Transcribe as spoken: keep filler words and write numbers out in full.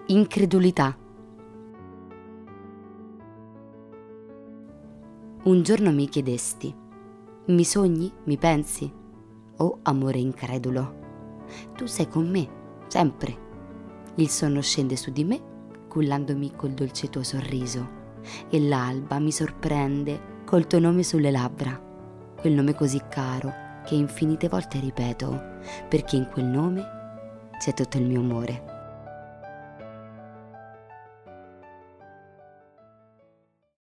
Incredulità. Un giorno mi chiedesti: mi sogni, mi pensi? Oh amore incredulo, tu sei con me, sempre. Il sonno scende su di me, cullandomi col dolce tuo sorriso, e l'alba mi sorprende col tuo nome sulle labbra, quel nome così caro che infinite volte ripeto, perché in quel nome c'è tutto il mio amore.